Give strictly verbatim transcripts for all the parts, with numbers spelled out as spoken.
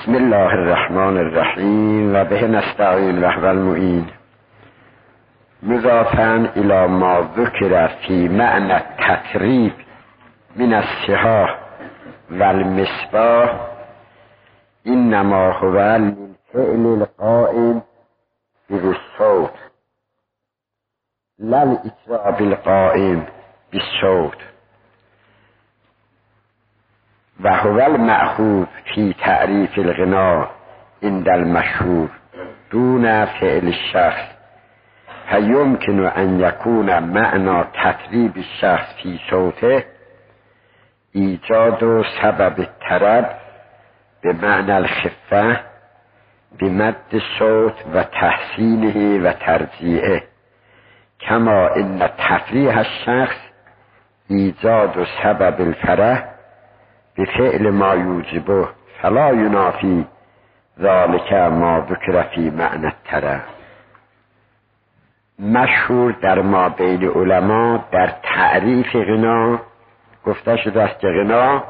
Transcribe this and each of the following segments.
بسم الله الرحمن الرحیم و به نستعین و هو المعین. مضافاً الی ما ذکر فی معنی التطریب من الصحاح و المصباح انما هو للفعل القائم بالصوت لا الاطراب القائم بالصوت و هو المأخوذ فی تعریف الغنا عند المشهور دون فعل الشخص فیمکن ان یکون معنی تطریب الشخص فی صوته ایجاد سبب الطرب به معنی الخفه بمد الصوت و تحسینه و ترجیعه کما ان تفریح الشخص ایجاد سبب الفرح بفعل ما یوجبه فلا ینافی ذلك ما ذکر فی معنی الطرب. مشهور در ما بین علما در تعریف غنا گفته شده است که غنا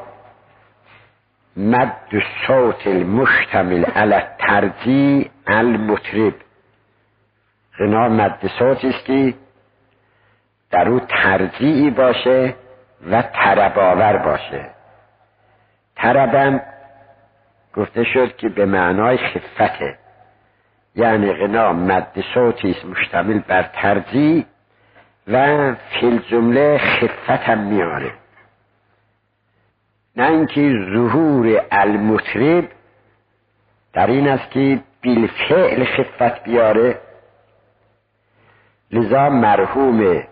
مد صوت المشتمل علی الترجیع المطرب. غنا مد صوتی است که در او ترجیعی باشه و طرب آور باشه. طربم گفته شد که به معنای خفته، یعنی غنا مد صوتی است مشتمل بر ترجیع و فی الجمله خفت هم میاره، نه اینکه ظهور المطرب در این است که بالفعل خفت بیاره. لذا مرحوم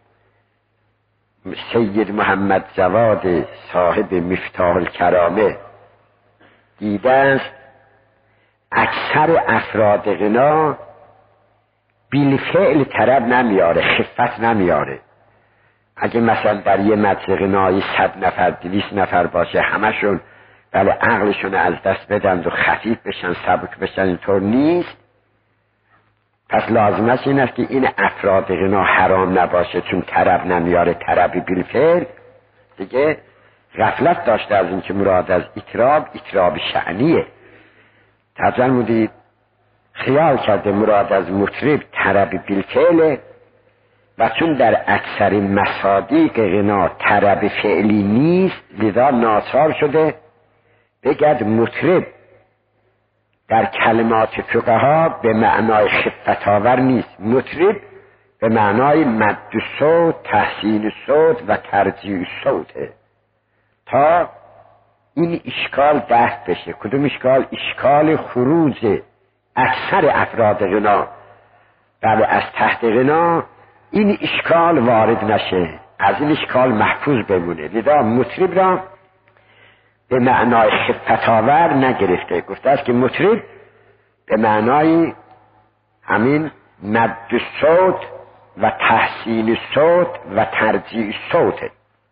سید محمد جواد صاحب مفتاح الکرامه دیده است اکثر افراد غنا بالفعل طرب نمیاره، خفت نمیاره. اگه مثلا در یه مجلس غنایی صد نفر دویست نفر باشه همشون بله عقلشون از دست بدن و خفیف بشن سبک بشن، اینطور نیست. پس لازمش این است که این افراد غنا حرام نباشه چون طرب نمیاره، طربی بالفعل دیگه غفلت داشته از این که مراد از اطراب اطراب شعنیه. طبعا مدید خیال کرده مراد از مطرب طرب بالفعله و چون در اکثر مصادیق غنا طرب فعلی نیست لذا ناچار شده بگد مطرب در کلمات فقها به معنای خفت آور نیست، مطرب به معنای مد صوت، تحسین صوت و ترجیع صوته. تا این اشکال دست بشه. کدوم اشکال؟ اشکال خروج اکثر افراد غنا بله از تحت غنا این اشکال وارد نشه، از این اشکال محفوظ بمونه. لذا مطرب را به معنای خفت آور نگرفته، گفته است که مطرب به معنای همین مد صوت و تحسین صوت و ترجیع صوته.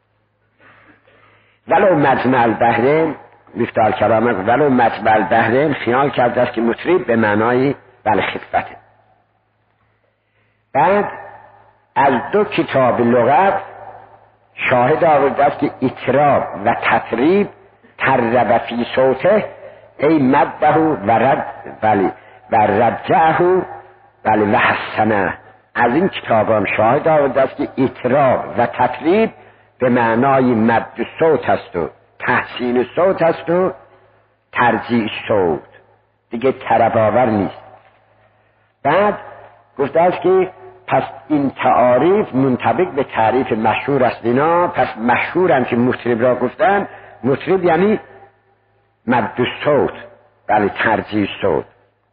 ولو مجمع البحرین مفتاح الکرامه ولو مجمع البحرین خیال کرده است که مطرب به معنای بله خفته. بعد از دو کتاب لغت شاهد آورده است که اطراب و تطریب ترب فی صوته ای مده و رد ولی و رجعه ولی و حسنه. از این کتابان شاهد آورده است که اطراب و تطریب به معنای مد صوت است و تحسین صوت است و ترجیع صوت، دیگه طرب آور نیست. بعد گفته است که پس این تعاریف منطبق به تعریف مشهور است اینا. پس مشهورن که مطرب را گفتن مطرب یعنی مد صوت بله ترجیع صوت.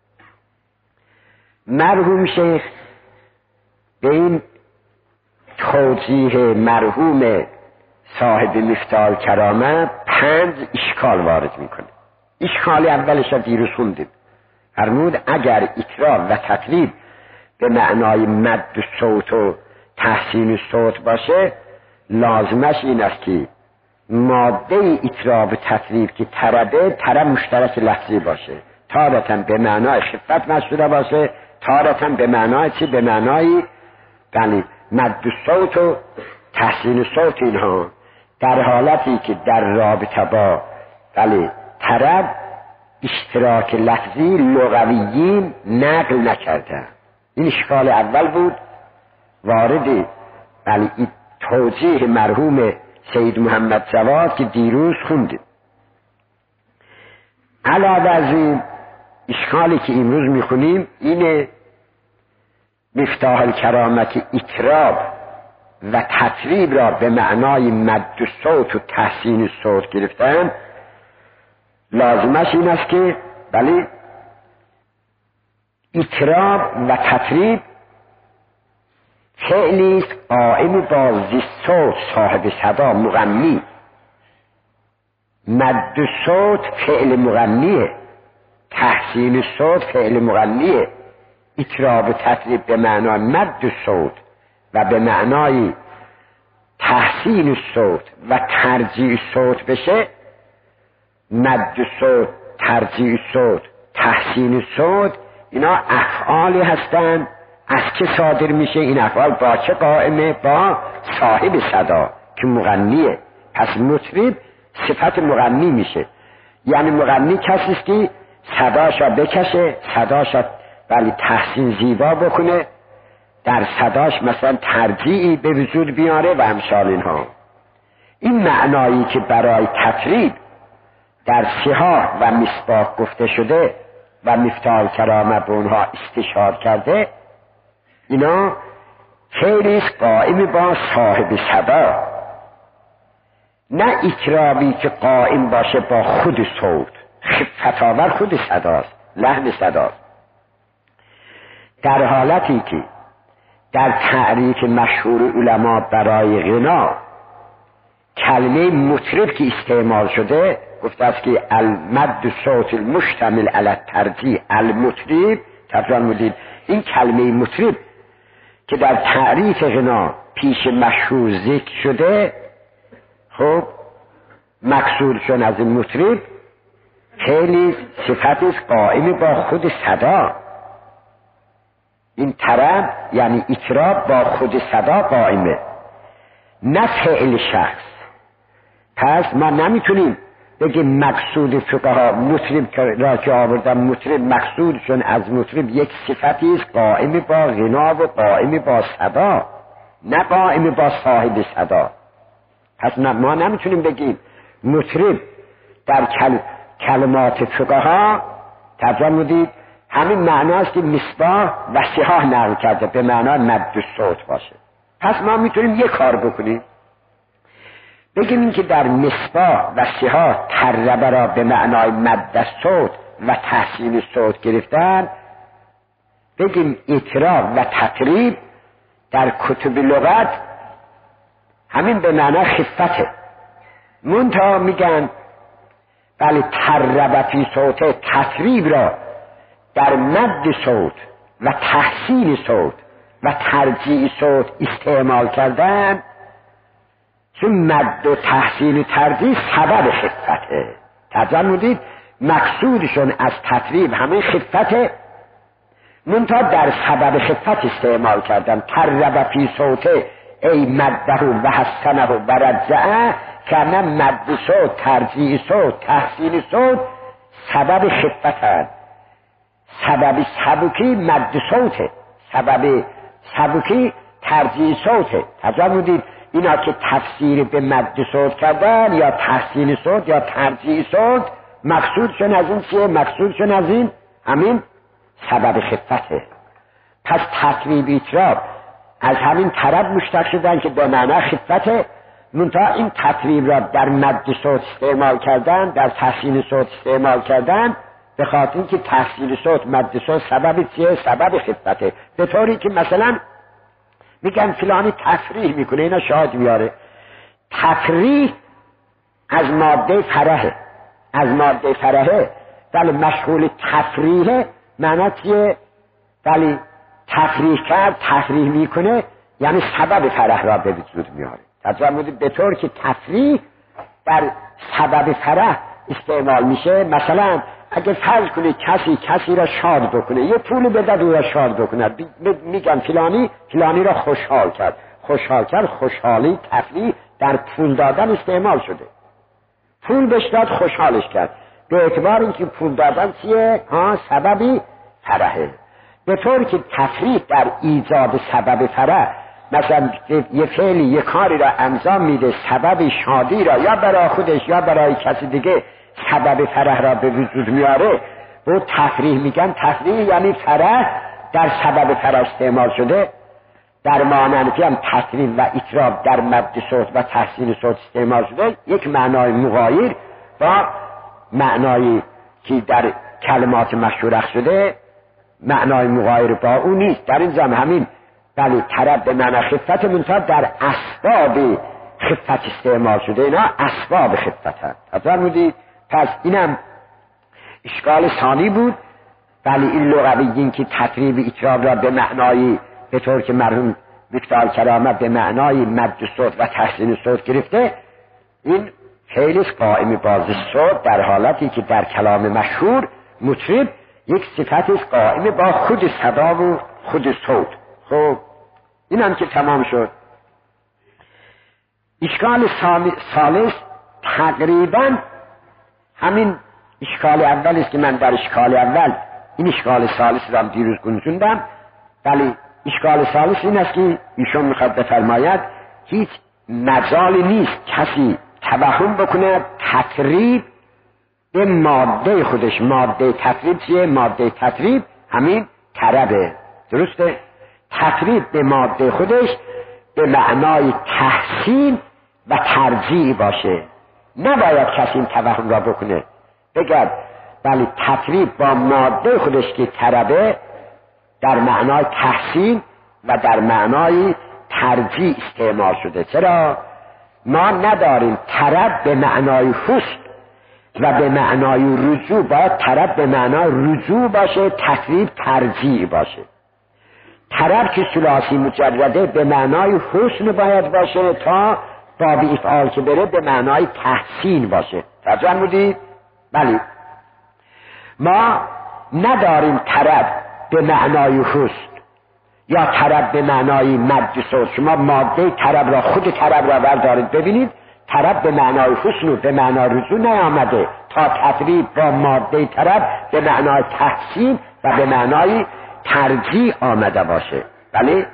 مرحوم شیخ به این توضیح مرحوم صاحب مفتاح الکرامه پنج اشکال وارد میکنه. اشکال اولش دیروز خوندیم، فرمود اگر اطراب و تطریب به معنای مد صوت و تحسین صوت باشه لازمش این است که ماده اطراب و تطریب که طربه طرب مشترک لفظی باشه، تارتاً به معنای خفت مشهوره باشه، تارتاً به معنای چی؟ به معنای یعنی مد صوت و تحسین صوت. اینها در حالتی که در رابطه با بله طرب اشتراک لفظی لغویین نقل نکردن. این اشکال اول بود وارد ولی این توضیح مرحوم سید محمد جواد که دیروز خوندیم. علاوه از این اشکالی که امروز میخونیم اینه مفتاح الکرامت اطراب و تطریب را به معنای مد و صوت و تحسین صوت گرفتن. لازمش این است که بله اطراب و تطریب فعلی است قائم با ذی صوت صاحب صدا مغنی. مد و صوت فعل مغنیه، تحسین صوت فعل مغنیه. اطراب و تطریب به معنای مد و صوت و به معنای تحسین صوت و ترجیع صوت بشه. مد و صوت، ترجیع صوت، تحسین صوت، اینا افعالی هستند از که صادر میشه؟ این افعال با چه قائمه؟ با صاحب صدا که مغنیه. پس مطرب صفت مغنی میشه. یعنی مغنی کسی است که صداشا بکشه، صداشا ولی تحسین زیبا بکنه، در صداش مثلا ترجیعی به وجود بیاره و امثال اینها. این معنایی که برای تطریب در سیحاح و مصباح گفته شده و مفتاح الکرامه به اونها استشهاد کرده، اینا فعلی است قائم با صاحب صدا، نه اطرابی که قائم باشه با خود صوت. خفت آور خود صداست، لحن صداست. در حالتی که در تعریف مشهور علما برای غنا کلمه مطرب که استعمال شده گفته است که المد صوت المشتمل علی الترجیع المطرب. تفرمودید این کلمه مطرب که در تعریف غنا پیش مشهور ذکر شده، خب مقصود شون از این مطرب خیلی صفت است قائم با خود صدا. این طرب یعنی اطراب با خود صدا قائمه، نه فعل شخص. پس ما نمیتونیم بگیم مقصود فقها مطرب را که آوردن مطرب مقصودشون از مطرب یک صفتی است قائم با غنا و قائم با صدا، نه قائم با صاحب صدا. پس ما نمیتونیم بگیم مطرب در کل... کلمات فقها ترجمه دید همین معناست که مصباح و سیحاح نقل کرده به معنای مد و صوت باشه. پس ما میتونیم یک کار بکنیم، بگیم این که در مصباح و سیحاح تربه را به معنای مد صوت و تحسین صوت گرفتن، بگیم اطراب و تطریب در کتب لغت همین به معنای خفته. منتها میگن ولی تربه فی صوت، تطریب را در مد صوت و تحسین صوت و ترجیع صوت استعمال کردن، چون مد و تحسین و ترجیع سبب خفته. ترجمه دید مقصودشون از تطریب همه خفته، منتها در سبب خفت استعمال کردن. تربه فی صوت ای مده و حسنه و رجعه، که نه مد صوت، ترجیع صوت، تحسین صوت سبب خفت هست. سبب سبکی مد صوته، سبب سبکی ترجیع صوته. ترجمه دید اینا که تفسیر به مد صوت کردن یا تحسین صوت یا ترجیع صوت، مقصودشون از این چیه؟ مقصودشون از این همین سبب خفته. پس تطریب اطراب از همین طرف مشتق شدن که به معنی خفته، منتها این تطریب را در مد صوت استعمال کردن، در تحسین صوت استعمال کردن، به خاطر اینکه تحسین صوت مد صوت سبب چیه؟ سبب خفته. به طوری که مثلا میگن فلانی تفریح میکنه، اینا شاهد میاره. تفریح از ماده فرحه، از ماده فرحه، ولی مشغول تفریحه. معنی چیه؟ ولی تفریح کرد، تفریح میکنه، یعنی سبب فرح را به وجود میاره. ترجمه به طور که تفریح در سبب فرح استعمال میشه. مثلا اگه فرض کنه کسی کسی را شاد بکنه، یه پول بده او را شاد بکنه، میگن فلانی فلانی را خوشحال کرد. خوشحال کرد، خوشحالی، تفریح در پول دادن استعمال شده. پول بهش داد، خوشحالش کرد. به اعتبار اینکه پول دادن چیه؟ ها سببی فرحه. به طور که تفریط در ایجاد سبب فرح، مثلا یه فعلی یه کاری را انجام میده سبب شادی را یا برای خودش یا برای کسی دیگه سبب فرح را به وجود میاره، و تفریح میگن. تفریح یعنی فرح در سبب فرح استعمال شده. در مانندی هم تفریح و اطراب در مد صوت و تحسین صوت استعمال شده، یک معنای مغایر با معنایی که در کلمات مشهور شده معنای مغایر با اون نیست. در این زمان همین بله طرب به معنی خفت منتها در اسباب خفت استعمال شده، اینا اسباب خفت هست. حضر بودید. پس اینم اشکال ثانی بود. ولی این لغویین که تطریب اطراب را به معنای به طور که مرحوم ویکتور کرامه به معنای مد صوت و تحسین صوت گرفته، این خیلی قائم باز صوت در حالتی که در کلام مشهور مطرب یک صفت قائم با خود صدا و خود صوت. خب این هم که تمام شد. اشکال ثالث تقریبا همین اشکال اول است که من در اشکال اول این اشکال ثالث را دیروز گنجوندم. ولی اشکال ثالث این است که ایشون میخواد بفرماید هیچ مجالی نیست کسی توهم بکنه تقریب به ماده خودش. ماده تقریب چیه؟ ماده تقریب همین طربه. درسته؟ تقریب به ماده خودش به معنای تحسین و ترجیع باشه. نباید کسی این توهم را بکنه بگرد ولی تقریب با ماده خودش که طربه در معنای تحسین و در معنای ترجیع استعمال شده. چرا؟ ما نداریم طرب به معنای حسن و به معنای رجوع. باید طرب به معنای رجوع باشه، تقریب ترجیع باشه. طرب که ثلاثی مجرده به معنای حسن باید باشه تا باب افعال که بره به معنای تحسین باشه. توجه بودید؟ بله. ما نداریم طرب به معنای حسن یا طرب به معنای مد صوت. شما ماده طرب را خود طرب را بردارید ببینید، طرب به معنای حسن و به معنای رجوع نیامده تا تقریب با ماده طرب به معنای تحسین و به معنای ترجیع آمده باشه. بله؟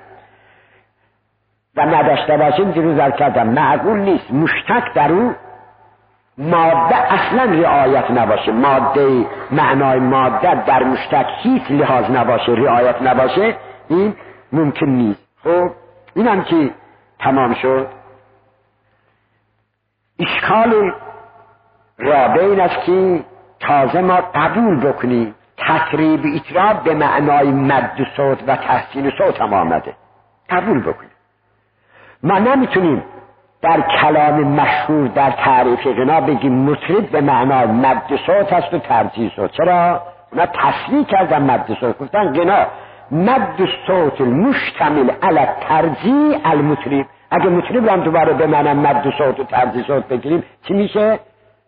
و نداشته باشیم دیروز ارز کردم معقول نیست مشتق در اون ماده اصلا رعایت نباشه. ماده معنای ماده در مشتق هیچ لحاظ نباشه، رعایت نباشه، این ممکن نیست. خب اینم که تمام شد. اشکال رابع این است که تازه ما قبول بکنیم تقریب اطراب به معنای مد صوت و تحسین صوت هم آمده. قبول بکنیم. ما نمیتونیم در کلام مشهور در تعریف غنا بگیم مطرب به معنای مد صوت هست و ترجیع صوت. چرا؟ اونا تصریح کردن مد صوت، گفتن غنا مد صوت مشتمل علی ترجیع المطرب. اگه مطرب هم دوباره به معنای مد صوت و ترجیع صوت بگیریم چی میشه؟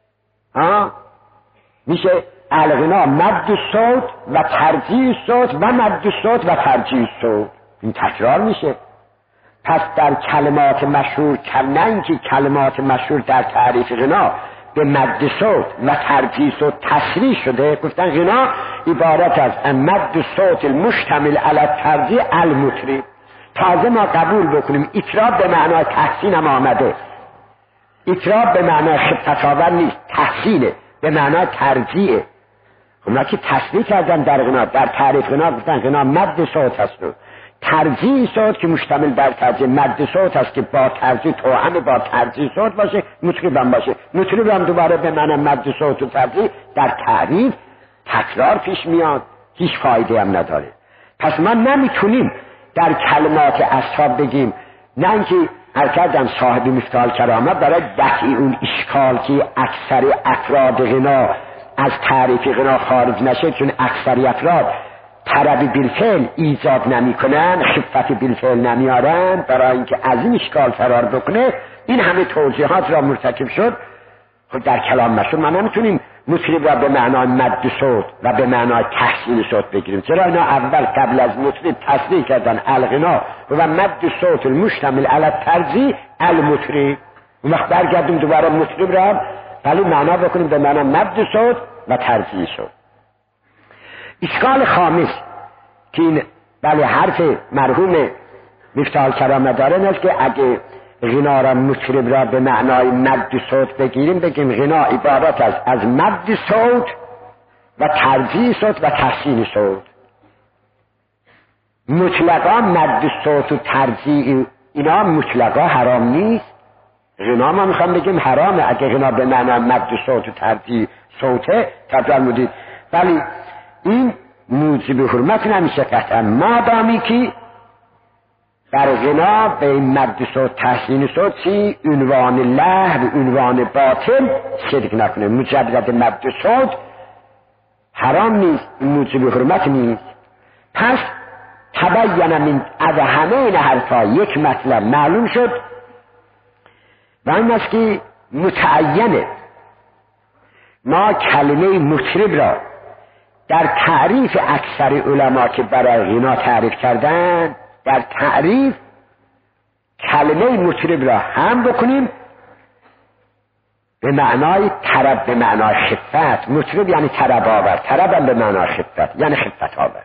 ها؟ میشه الغنا مد صوت و ترجیع صوت و مد صوت و ترجیع صوت. این تکرار میشه. پس در کلمات مشهور نه اینکه کلمات مشهور در تعریف غنا به مد صوت و ترجیع صوت تصریح شده، گفتن غنا عبارت از مد صوت المشتمل علی ترجیع المطرب. تازه ما قبول بکنیم اطراب به معنای تحسین هم آمده. اطراب به معنای خفت آور نیست، تحسینه، به معنای ترجیعه. اونا که تصریح کردن در غنا، در تعریف غنا گفتن غنا مد صوت هست و ترجیع صوت که مشتمل بر ترجیع مد صوت هست که با ترجیع توأم با ترجیع صوت باشه، مطرب هم باشه. مطرب هم دوباره به معنی مد صوت و ترجیع در تعریف تکرار پیش میاد، هیچ فایده هم نداره. پس ما نمیتونیم در کلمات اصحاب بگیم، نه اینکه هر کردم صاحب مفتاح الکرامه برای دفع اون اشکال که اکثر افراد غنا از تعریف غنا خارج نشه، چون اکثر افراد طرب بالفعل ایجاد نمی کنن، خفت بالفعل نمیارن، برای اینکه از این اشکال فرار بکنه این همه توضیحات را مرتکب شد. خب در کلام مشهور ما نمیتونیم مطرب را به معنای مد صوت و به معنای تحسین صوت بگیریم. چرا اینا اول قبل از مطرب تصریح کردن الغنا و مد صوت المشتمل علی ترجیع المطرب. اون وقت برگردیم دوباره مطرب را ولی معنا بکنیم به معنای مد صوت و ترجیح شد. اشکال خامس که این بله حرف مرحوم مفتاح الکرامه داره اینه که اگه غنا را مطرب را به معنای مد صوت بگیریم، بگیم غنا عبارت از از مد صوت و ترجیح صوت و تحسین صوت. مطلقا مد صوت و ترجیح اینا مطلقا حرام نیست. غنا ما میخوام بگیم حرامه اگه غنا به معنای مد صوت و ترجیح صوته تفرمودید، ولی این موجب حرمت نمیشه قطعا مادامی که در غنا به این مد صوت تحسین صوت چی عنوان لهو عنوان باطل شرک نکنه. مجرد مد صوت حرام نیست، موجب حرمت نیست. پس تبین من از همه این حرفا یک مطلب معلوم شد و این است که متعینه ما کلمه مطرب را در تعریف اکثر علما که برای غنا تعریف کردن، در تعریف کلمه مطرب را هم بکنیم به معنای طرب، به معنای خفت. مطرب یعنی طرب آور، طرب هم به معنای خفت یعنی خفت آور.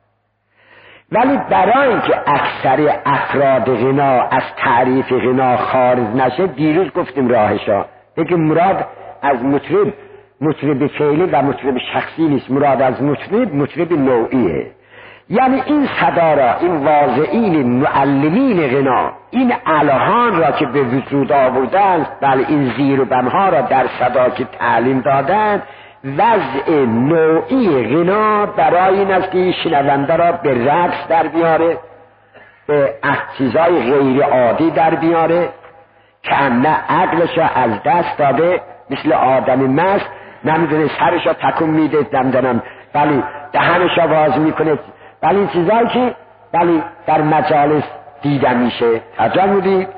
ولی برای اینکه اکثر افراد غنا از تعریف غنا خارج نشه، دیروز گفتیم راهشا بگیم مراد از مطرب مطرب فعلی و مطرب شخصی نیست، مراد از مطرب مطرب نوعیه. یعنی این صدا را این واضعین معلمین غنا، این الهان را که به وجود آوردند، بله این زیر و بمها را در صدا که تعلیم دادند، وضع نوعی غنا برای این است که شنونده را به رقص در بیاره، به چیزای غیر عادی در بیاره که نه عقلش را از دست داده، مثل آدم مست نمیدونه سرش را تکون میده، نمیدونم بله دهنش را باز میکنه، بله این چیزایی که بله در مجالس دیده میشه. تجربه بودید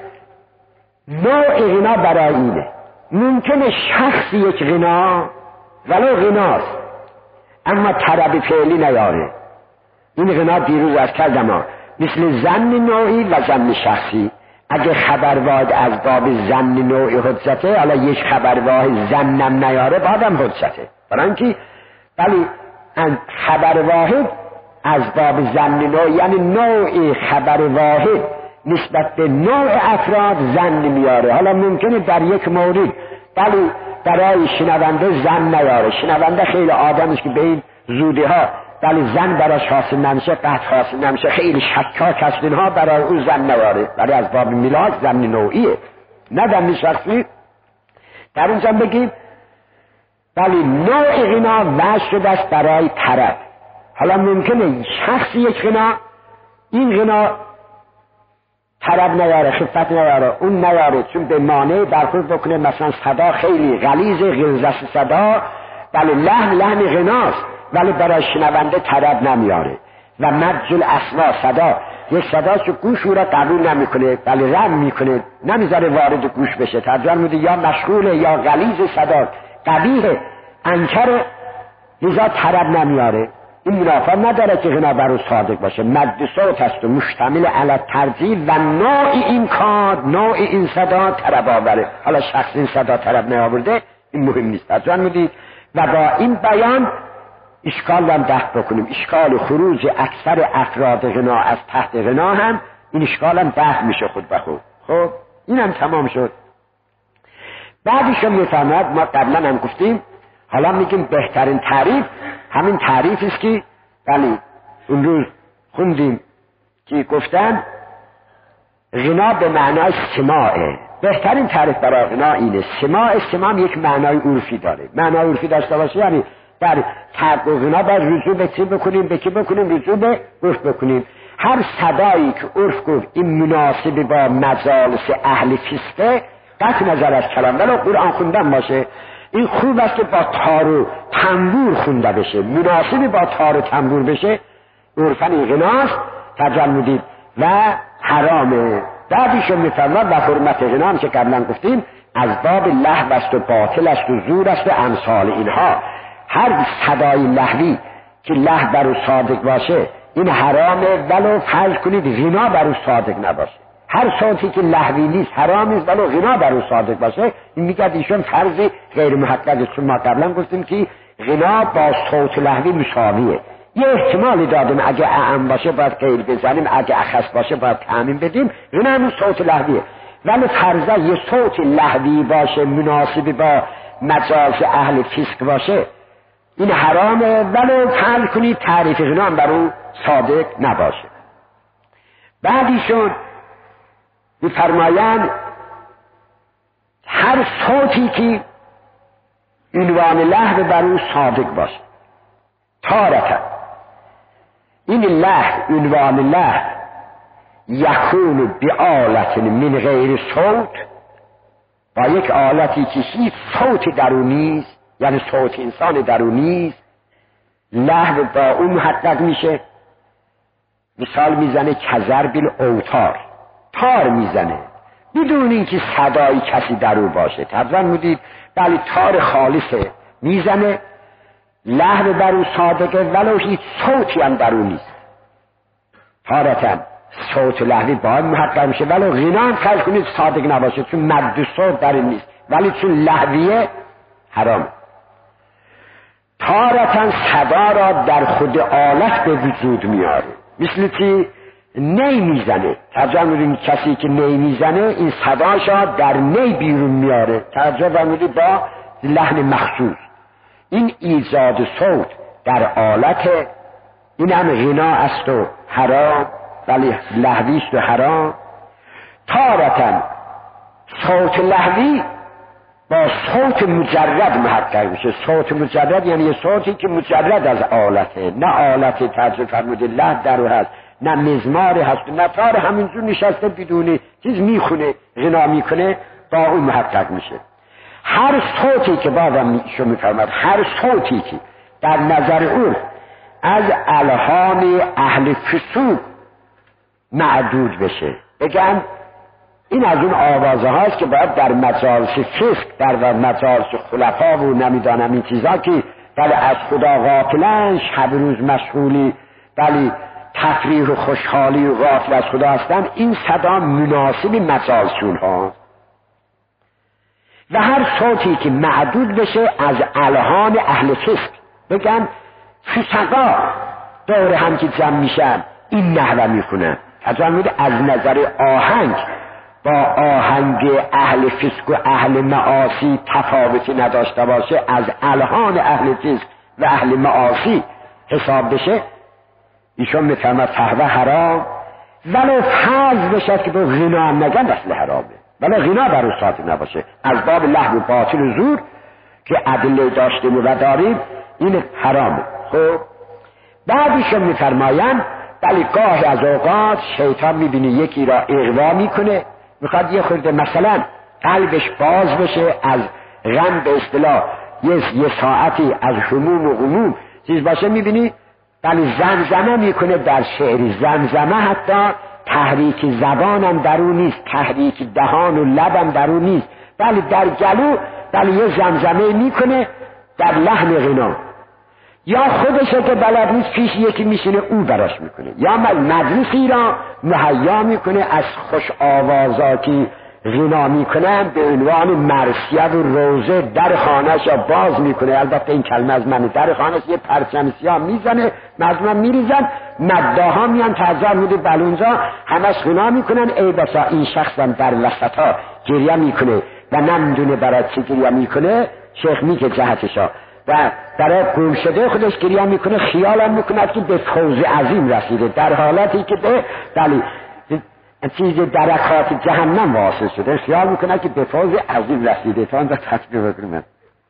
نوع غنا برای اینه. ممکنه شخص یک غنا ولو غناست اما طرب فعلی نیاره. این غنا دیروز از کردم مثل زن نوعی و زن شخصی. اگه خبر واحد از باب زن نوعی حجته، حالا یک خبر واحد زنم نیاره بعدم حجته، برای اینکه ولی خبر واحد از باب زن نوع یعنی نوع خبر واحد نسبت به نوع افراد زن میاره. حالا ممکنه در یک مورد ولی برای شنونده زن نیاره، شنونده خیلی آدمش که به این زودی ها ولی زن براش حاصل نمیشه، قطع حاصل نمیشه، خیلی شکاک هست اینها، برای اون زن نیاره، ولی از باب میلاد زن نوعیه نه زن شخصی. در اونجا بگیم ولی نوع غنا وجه شده است برای طرب. حالا ممکنه شخص یک غنا این غنا طرب نیاره، خفت نیاره، اون نیاره، چون به مانع برخورد بکنه، مثلا صدا خیلی غلیظ غلظت صدا، ولی لحن لحن غناست ولی برای شنونده طرب نمیاره. و مجل اسما صدا یک صدا که گوش او را قبول نمیکنه ولی رم میکنه، نمیذاره وارد گوش بشه، ترجمه میده یا مشغوله یا غلیظ صدا قبیحه انکره، لذا طرب نمیاره. این منافع نداره که غنا بر او صادق باشه. مد صوت است و مشتمل علی ترجیح و نوع این کار، نوع این صدا طرب آوره. حالا شخص این صدا طرب نیاورده این مهم نیست. ترجمه میدید و با این بیان اشکال هم دفع بکنیم. اشکال خروج اکثر افراد غنا از تحت غنا هم این اشکال هم دفع میشه خود به خود. خب این هم تمام شد. بعدش هم میفهمد ما قبلا هم گفتیم، حالا میگیم بهترین تعریف همین تعریف است که بله اون روز خوندیم که گفتن غنا به معنای سماعه. بهترین تعریف برای غنا اینه. سماع سماع یک معنای عرفی داره. معنای عرفی داشته باشه یعنی در تعریف غنا باید رجوع به چی بکنیم، به کی بکنیم؟ رجوع به عرف بکنیم. هر صدایی که عرف گفت این مناسب با مجالس اهل فسقه، قطع نظر از کلام ولو قرآن خوندن باشه، این خوب است که با تار و تنبور خونده بشه، مناسب با تار و تنبور بشه، عرفن این غناست. تجمدید و حرامه. بعدیشون میفرماد و حرمت غنا که قبلا گفتیم از باب لهو است و باطل است و زور است و امثال اینها. هر صدای لهوی که لهو بر او صادق باشه این حرامه، ولو فرض کنید غنا بر او صادق نباشه. هر صوتی که لهوی نیست حرام است ولو غنا بر او صادق باشه. این میگه ایشون فرض غیر محقق، چون ما قبلا گفتیم که غنا با صوت لحوی مساویه. یه احتمالی دادیم اگه اعم باشه باید غیر بزنیم، اگه اخص باشه باید تعمیم بدیم. غنا همون صوت لحویه. ولی فرضا یه صوت لحوی باشه مناسب با مجاز اهل فسق باشه، این حرامه. ولو فرض کنید تعریف غنا هم بر اون صادق نباشه. بعدیشون میفرمایند هر صوتی که عنوان لحو بر اون صادق باشه، تارتا این لحو عنوان لحو یکون بآلت من غیر صوت، با یک آلتی که هیچ صوت درونی نیست، یعنی صوت انسان درونی نیست، لحو با اون محقق میشه. مثال میزنه کضرب الاوتار، تار میزنه بدون اینکه صدای کسی در او باشه. طبعا میدید بله تار خالصه میزنه، لحو بر او صادقه ولو هیچ صوتی هم در او نیست. تارتا صوت لحوی باید محقق میشه ولو غنا هم فرض کنید صادق نباشه، چون مد صوت در این نیست، ولی چون لحویه حرام. تارتا صدا را در خود آلت به وجود میاره، مثل که نی میزنه. ترجمه میدونی کسی که نی میزنه این صداشا در نی بیرون میاره، ترجمه میدونی با لحن مخصوص. این ایجاد صوت در آلت، این هم غنا است و حرام، ولی لحوی است و حرام. تارتا صوت لحوی با صوت مجرد محقق میشه. صوت مجرد یعنی یه صوتی که مجرد از آلته، نه آلت ترجمه فرموده لحن در او هست، نه مزمار هست، نه تار همینجور نشسته بدون چیز میخونه غنا میکنه، با اون محقق میشه. هر صوتی که بازم میشو میفرماد، هر صوتی که در نظر او از الهان اهل فسوق معدود بشه، بگن این از اون آوازه هاست که باید در مجالس فسق، در مجالس خلفا و نمیدانم این چیزا که بله از خدا غافلن، شب روز مشغولی، بله تفریح و خوشحالی و غافل از خدا هستن، این صدا مناسب مجالسون ها. و هر صوتی که معدود بشه از الهان اهل فسق، بگن فسقا دور هم که جمع میشن این نحوه میخونن. از از نظر آهنگ با آهنگ اهل فسق و اهل معاصی تفاوتی نداشته باشه، از الهان اهل فسق و اهل معاصی حساب بشه، ایشون میفهمد فهوه حرام. ولو فرض بشه که به غنا هم نگن اصل حرامه، ولی غنا بر او صادق نباشه، از باب لهو باطل و زور که ادله داشتیم و داریم این حرامه. خب بعدیشون میفرمایند بلی گاهی از اوقات شیطان میبینه یکی را اغوا میکنه، میخواد یه خورده مثلا قلبش باز بشه از غم، به اصطلاح یه, یه ساعتی از هموم و غموم چیز باشه، میبینی بلی زمزمه میکنه در شعری. زمزمه حتی تحریک زبانم در اون نیست، تحریک دهان و لبم در اون نیست، بلی در گلو بلی یه زمزمه میکنه در لحن غنا. یا خودشه که بلد نیست پیش یکی میشینه او براش میکنه، یا مجلسی را مهیا میکنه از خوش آوازاتی غنا میکنه، به عنوان مرثیه و روزه در خانهش را باز میکنه. البته این کلمه از منه، در خانهش یه پرچم سیاه میزنه، مردم میریزن، مداها میان تظاهر بوده بلونجا همش غنا میکنن. ای بسا این شخصم در وسطا گریه میکنه و نمیدونه برای چی گریه میکنه، شیخ میگه جهتشا و برای گم شده خودش گریه میکنه، خیالم میکنه که به فوز عظیم رسیده، در حالتی که به بلی چیز درکات جهنم واصل شده، خیال میکنه که به فوز عظیم رسیده. تا اونجا تطبیق بکنم.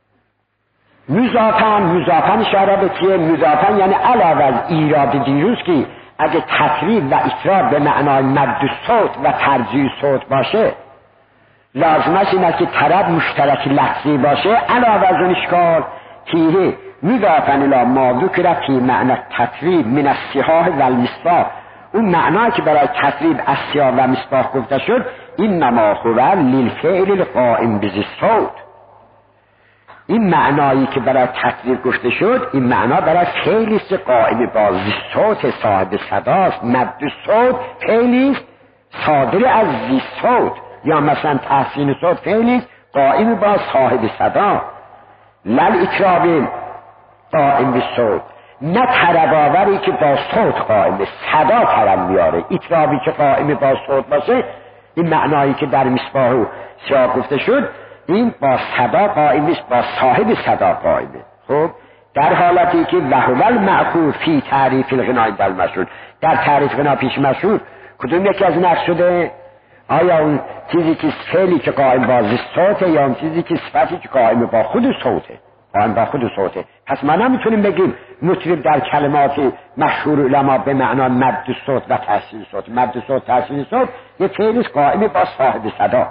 مضافن مضافن اشاره به چیه؟ مضافن یعنی علاوه از ایراد دیروز که اگه تقریب و اطراب به معنای مد صوت و ترجیح صوت باشه، لازمش اینه که طرف مشترک لفظی باشه. علاوه از اون اشکال تیره مضافن الى ما ذکر فی معنی تقریب من السیاح و المصباح، اون معنایی که برای تقریب از سیاه و مصباح گفته شد، این نما هو للفعل القائم بذی الصوت. این معنایی که برای تقریب گفته شد، این معنا برای فعلی است قائم با ذی صوت، صاحب صداست. مد صوت فعلی است صادر از ذی صوت، یا مثلا تحسین صوت فعلی است قائم با صاحب صدا. لل اکرابین قائم به صوت، نه طرباوری که با صوت قائمه، صدا طرب میاره. ایطرابی که قائم با صوت باشه، این معنایی که در مصباح و سیاه گفته شد، این با صدا قائم نیست، با صاحب صدا قائمه. خب در حالتی که وهو المعقول فی تعریف الغنای در مشهور، در تعریف غنا پیش مشهور کدوم یکی از نقش شده؟ آیا اون چیزی که فعلی که قائم با صوته، یا اون چیزی که صفتی که قائم با خود صوته؟ قائم با خود صوته. پس ما نمیتونیم بگیم مطرب در کلمات مشهور علما به معنا مد صوت و تحسین صوت. مد صوت تحسین صوت یه فعلی قائم با صاحب صدا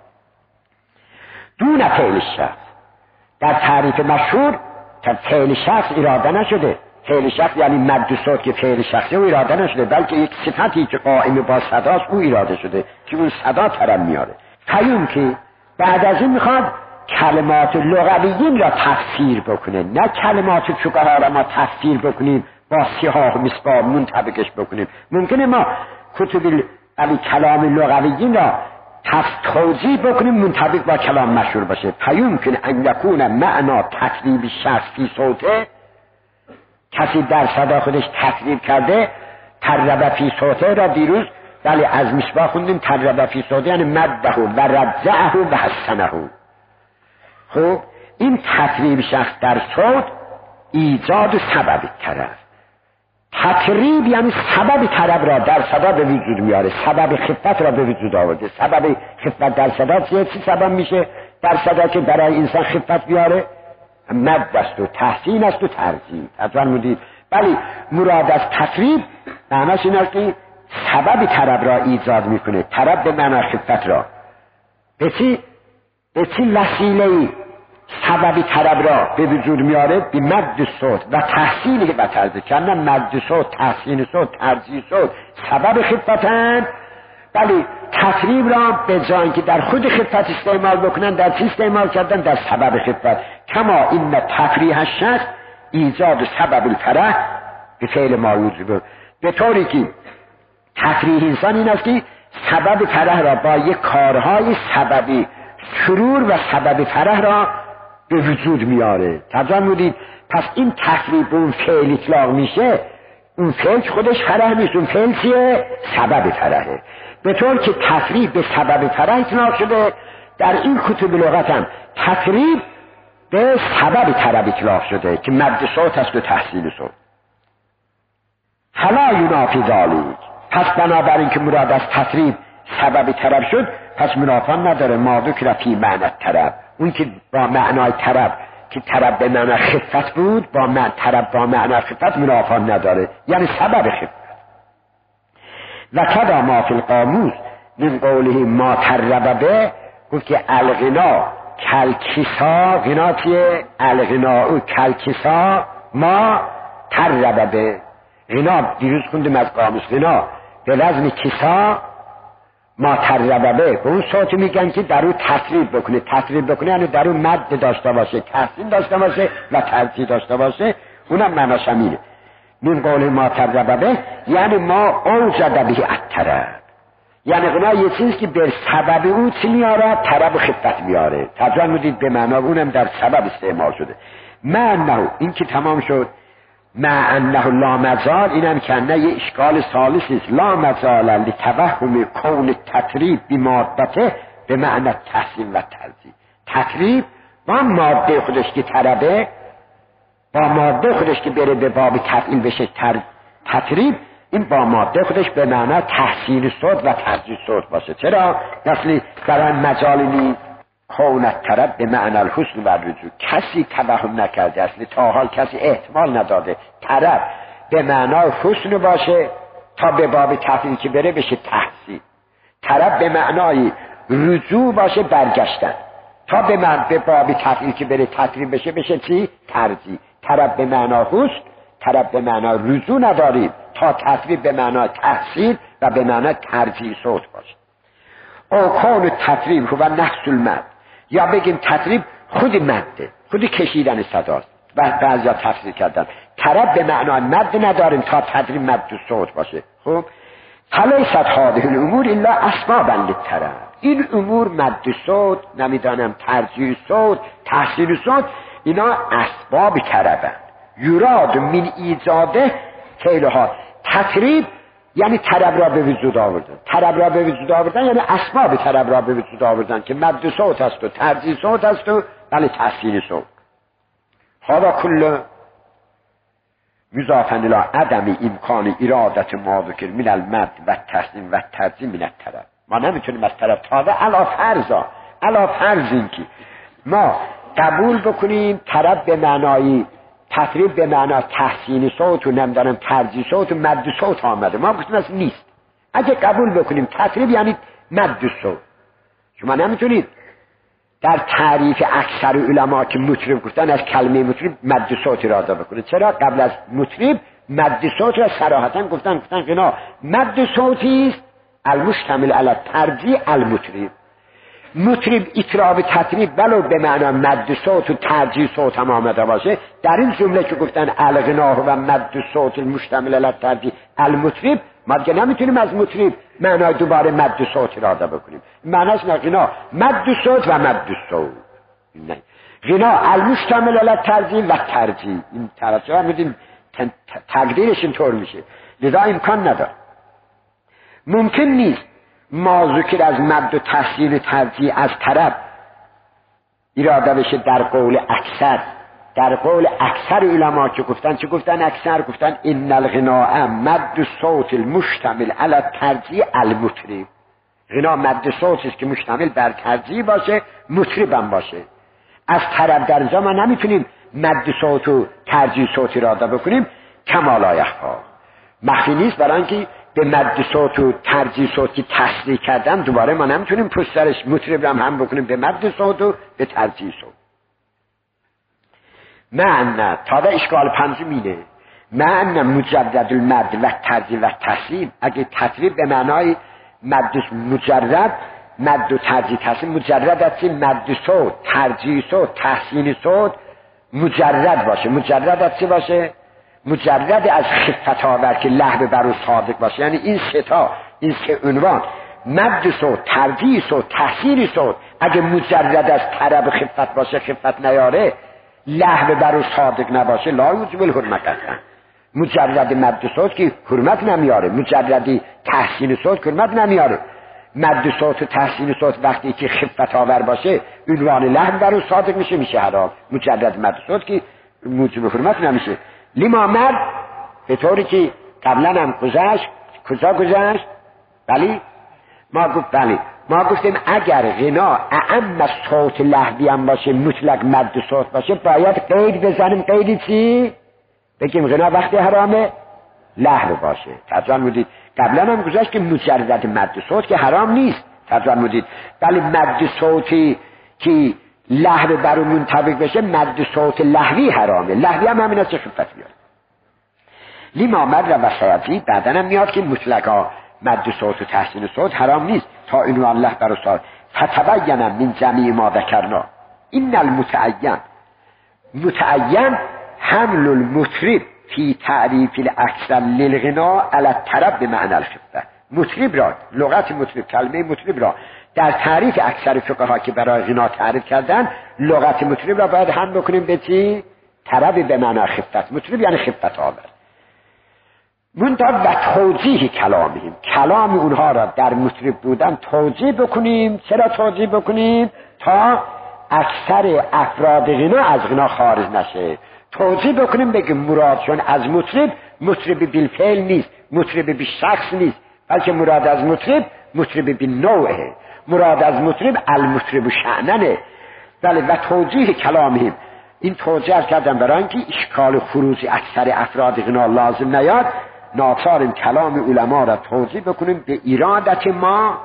دون فعل شخص. در تعریف مشهور فعل شخص اراده نشده. فعل شخص یعنی مد صوت که فعل شخصی او اراده نشده، بلکه یک صفتی که قائم با صداست او اراده شده که اون صدا طرب میاره. پیوم که بعد از این میخواد کلمات لغویین را تفسیر بکنه، نه کلمات فقها را ما تفسیر بکنیم با سیاه و مصباح منطبقش بکنیم. ممکنه ما کتب علی کلام لغویین را توضیح بکنیم منطبق با کلام مشهور باشه. پیوم که ان یکون معنا تقریب شخص فی صوته، کسی در صدا خودش تقریب کرده، تربه فی صوته را دیروز ولی از مصباح خوندیم تربه فی صوته یعنی مده و رجعه و حسنه. خب این تقریب شخص در صوت ایجاد سبب طرب. تقریب یعنی سبب طرب را در صدا به وجود میاره، سبب خفت را به وجود آورده. سبب خفت در صدا چیه؟ چی سبب میشه در صدا که برای انسان خفت بیاره؟ مد است و تحسین است و ترجیح. حتما مدید. ولی مراد از تقریب معناش این است که سبب طرب را ایجاد میکنه. طرب به معنی خفت را به چی؟ به چی وسیله‌ای سبب طرب را به وجود میاره؟ به مد صوت و تحسینی و ترجیح. کنه مد صوت، تحسین صوت، ترجیح صوت سبب خفتن، ولی تقریب را به جای که در خود خفت استعمال بکنن در چی استعمال کردن؟ در سبب خفت. کما این تفریح الشخص ایجاد سبب الفرح به فعل ما یوجب، به طوری که تفریح انسان این است که سبب فرح را با یک کارهای سببی سرور و سبب فرح را به وجود میاره. ترجمه بودید. پس این تقریب اون فعل اطلاق میشه، اون فعل خودش فرح نیست، اون فعل چیه؟ سبب فرحه. به طور که تقریب به سبب فرح اطلاق شده، در این کتب لغت هم تقریب به سبب طرب اطلاق شده که مد صوت است و تحسین صوت. فلا ینافی ذالک، پس بنابراین که مراد از تقریب سبب طرب شد، پس منافان نداره ما ذکر فی معنی طرب، اون که با معنای طرب که طرب به معنی خفت بود، با معنی طرب با معنی خفت منافان نداره، یعنی سبب خفت. و کدا ما فی القاموس من قوله ما ترب به، گفت که الغنا کلکسا، غنا چیه؟ الغنا کلکسا ما ترب به. غنا دیروز خوندیم از قاموس، غنا به وزن کسا ما ترب به، به اون صوت میگن که در اون تقریب بکنه. تقریب بکنه یعنی در اون مد داشته باشه، تحسین داشته باشه و ترجیح داشته باشه. اونم معناش همینه. من قول ما ترب به یعنی ما اوجد به الطرب، یعنی غنا یه چیزی که به سبب او چی میاره؟ طرب و خفت میاره. ترجمه میدید به معنا اونم در سبب استعمال شده. معنی این که تمام شد. معنی لا مجال، اینم که نه یه اشکال ثالث است. لا مجال لتوهم کون تقریب بمادته به معنی تحسین و ترجیح. تقریب با ماده خودش که طربه، با ماده خودش که بره به باب تفعیل بشه تر... تقریب، این با ماده خودش به معنی تحسین صوت و ترجیح صوت باشه. چرا؟ اصلی برای مجال نیست. کون طرب به معنی الحسن و الرجوع، کسی توهم نکرده، اصلی تا حال کسی احتمال نداده طرب به معنی حسن باشه تا به باب تفعیل که بره بشه تحسین. طرب به معنای رجوع باشه، برگشتن، تا به معنی به باب تفعیل که بره تقریب بشه بشه چی؟ ترجیح. طرب به معنی حسن، طرب به معنی رجوع نداریم تا تقریب به معنی تحسین و به معنی ترجیح صوت باشه. او کون تقریب هو نحس المد، یا بگیم تقریب خود مده، خود کشیدن صداست و بعضی ها تفسیر کردن طرب به معنای مد نداریم تا تقریب مد صوت باشه. خب فلیست هذه الامور الا اسبابا للطرب، این امور مد صوت، نمیدانم ترجیح صوت، تحسین صوت، اینا اسباب طربن. یراد من ایجاده فعلها. تطریب یعنی طرب را به وجود آوردن. طرب را به وجود آوردن یعنی اسباب طرب را به وجود آوردن که مد صوت است و ترجیع صوت است و بله تحسین صوت. هذا کل مضافا الی عدم امکان ارادت ما ذکر من المد و تحسین و ترجیع من الطرب. ما نمیتونیم از طرب تازه علا فرضا علا فرض این که ما قبول بکنیم طرب به معنای تطریب به معنای تحسین صوت و نمیدانم ترجیع صوت و مد صوت آمده. ما گفتیم از نیست. اگه قبول بکنیم تطریب یعنی مد صوت، شما نمیتونید در تعریف اکثر علما که مطرب گفتن از کلمه مطرب مد صوت را ادا بکنید. چرا؟ قبل از مطرب مد صوت را صراحتا گفتن گفتن غنا مد صوتی است المشتمل علی ترجیع المطرب. مطرب اطراب تطریب ولو به معنی مد صوت و ترجیع صوت هم آمده باشه، در این جمله که گفتن الغناه و مد صوت المشتمل علی ترجیع المطرب، ما دیگه نمیتونیم از مطرب معنای دوباره مد صوت را ادا بکنیم. معناش نه غنا مد صوت و مد صوت، نه غنا المشتمل علی ترجیع و ترجیع. این ترجیع هم میدیم تقدیرش اینطور میشه، لذا امکان نداره. ممکن نیست ما ذکر از مد و تحسین ترجیع از طرب اراده بشه در قول اکثر. در قول اکثر علما که گفتن چه گفتن اکثر؟ گفتن ان الغناء مد صوت المشتمل علی ترجیع المطرب. غنا مد صوتی است که مشتمل بر ترجیع باشه، مطرب هم باشه. از طرب در اینجا ما نمیتونیم مد صوت و ترجیع صوتی را ادا بکنیم کما لا یخفی. مخفی نیست، برای اینکه به مد صوت و ترجیع صوت که تصریح کردن دوباره ما نمیتونیم پشت سرش مطرب هم هم بکنیم به مد صوت و به ترجیع صوت. معنی تا به اشکال پنجمینه معنی مجرد المد و ترجیع و تحسین. اگه تطریب به معنای مد مجرد مد و ترجیع تحسین مجرد است مد صوت ترجیع صوت تحسین صوت مجرد باشه. مجرد است باشه مجرد از خفت آور که لحب بر او صادق باشه. یعنی این سه تا این سه عنوان مد صوت ترجیع صوت تحسین صوت اگه مجرد از طرب خفت باشه، خفت نیاره، لحب بر او صادق نباشه، لا یوجب الحرمت هستن. مجرد مد صوت که حرمت نمیاره، مجردی تحسین صوت که حرمت نمیاره. مد صوت و تحسین صوت وقتی که خفت آور باشه عنوان لحب بر او صادق میشه، میشه حرام. مجرد مد صوت که موجب حرمت نمیشه. لما مد به طوری که قبلا هم گذشت. کجا گذشت؟ بلی ما گفت بلی ما گفتیم اگر غنا اعم صوت لحبی هم باشه، مطلق مد صوت باشه، باید قید بزنیم. قیدی چی؟ بگیم غنا وقتی حرامه لحب باشه. ترجمه مودید قبلا هم گذشت که مجرد مد صوت که حرام نیست. ترجمه مودید بلی مد صوتی که لحب بر اون منطبق بشه مد صوت لحوی حرامه. لحوی هم همین است که خفت میاد. لما مد و سیاتی بعدن هم میاد که مطلقا مد صوت و تحسین صوت حرام نیست تا اینو الله بر اصال فتبین من جمیع ما ذکرنا این المتعین. متعین حمل المطرب فی تعریف الاکثر للغنا علی الطرب بمعنى الخفه. مطرب را لغت مطرب کلمه مطرب را در تعریف اکثر فقها که برای غنا تعریف کردن، لغت مطرب را باید هم بکنیم به چی؟ طرب به معنی خفت. مطرب یعنی خفت آور. منتها و توجیه کلامیم، کلام اونها را در مطرب بودن توجیه بکنیم. چرا توجیه بکنیم؟ تا اکثر افراد غنا از غنا خارج نشه. توجیه بکنیم بگیم مراد چون از مطرب مطرب بالفعل نیست، مطرب بالشخص نیست، بلکه مراد از مطرب مطرب بالنوعه، مراد از مطرب المطرب شأننه. بله و توجیه کلامیم. این توجیه کردن برای اینکه اشکال خروج اکثر افراد غنا لازم نیاد، ناچاریم کلام علما را توجیه بکنیم به ارادت ما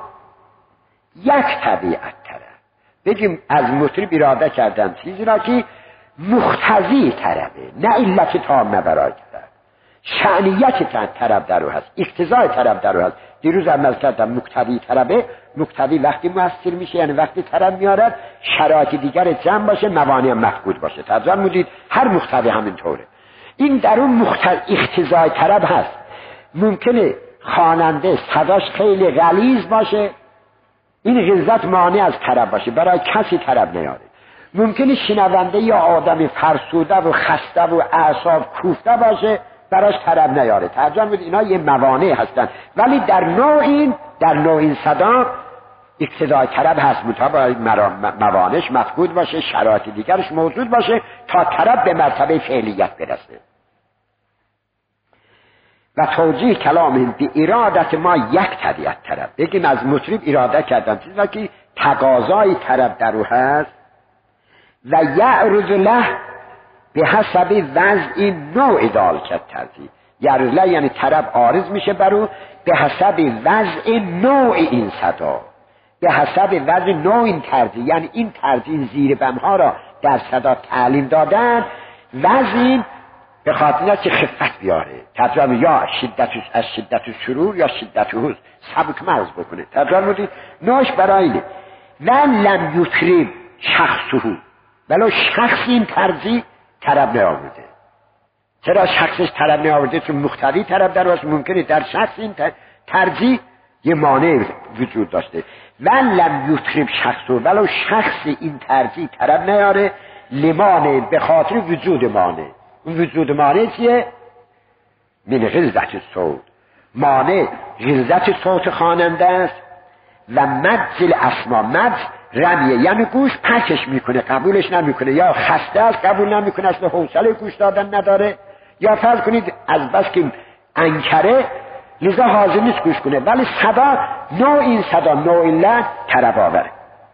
یک طبیعت طرف. بگیم از مطرب اراده کردن چیزی را که مختزی طرفه، نه علت تامه برای طرف، شأنیت طرف در او هست، اقتضای طرف در او هست. دیروز عمل کردم مقتضی طرفه. مقتضی وقتی مؤثر میشه یعنی وقتی طرف میارد شرایط دیگر جمع باشه، موانع مفقود باشه. ترجمه مودید هر مقتضی همین طوره. این در اون مقتضی اقتضای طرف هست. ممکنه خواننده صداش خیلی غلیظ باشه، این غلظت مانع از طرب باشه، برای کسی طرب نیاره. ممکنه شنونده یا آدم فرسوده و خسته و اعصاب کوفته باشه براش طرب نیاره. ترجمه بود اینا یه موانع هستن، ولی در نوع این در نوع این صدا اقتضای طرب هست، منتها باید موانعش مفقود باشه، شرایط دیگرش موجود باشه تا طرب به مرتبه فعلیت برسه. و توجیه کلام به ارادت ما یک طبیعت طرب، بگیم از مطرب اراده کردن چیزی که تقاضای طرب در او هست و یعرض له به حسب وضع نوع دال کرد ترزی. یعرض له یعنی طرب عارض میشه بر او به حسب وضع نوع این صدا، به حسب وضع نوع این ترزی، یعنی این ترزی این زیر بمها را در صدا تعلیم دادن وضع به خاطر که خفت بیاره. ترجمه یا شدت از شدت شرور یا شدت حوز سبک مغز بکنه. ترجمه بودید نوش برای اینه و لم یطرب شخصه، ولو شخص این ترزی طرب نیاورده. چرا شخصش طرب نیاورده؟ چون مختوی طرب در واس ممکنه در شخص این ترزی یه مانع وجود داشته. و لم یطرب شخصه، ولو شخص این ترزی طرب نیاره لمانه به خاطر وجود مانع. اون وجود مانع چیه؟ من غلظت صوت، مانع غلظت صوت خواننده است و مد الاسما، مد رمیه یعنی گوش پکش میکنه قبولش نمیکنه، یا خسته است قبول نمیکنه، اصلا حوصله گوش دادن نداره، یا فرض کنید از بس که انکره لذا حاضر نیست گوش کنه، ولی صدا نوع این صدا نوع این لحن طرب آوره.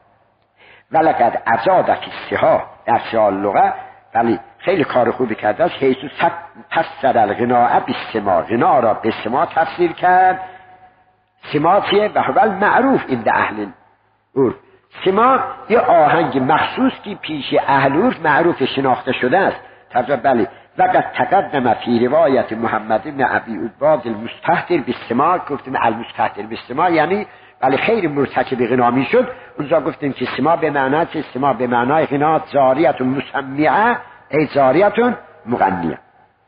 ولقد ازادک السها در سیاق لغه، ولی خیلی کار خوبی کرده است. حیث تفسر الغناء بالسماع، غنا را به سماع تفسیر کرد. سماع چیه؟ و هو المعروف عند اهل عرف. سماع یه آهنگ مخصوص که پیش اهل عرف معروف شناخته شده است. ترجمه بله. وقد تقدم فی روایت محمد بن ابی عباد المستهتر بالسماع، گفتیم المستهتر بالسماع یعنی ولی خیر مرتکب غنا می شد. اونجا گفتیم که سماع به معنی چه؟ سماع به معنای غنا جاریت مسمعه ای جاریت مغنیه.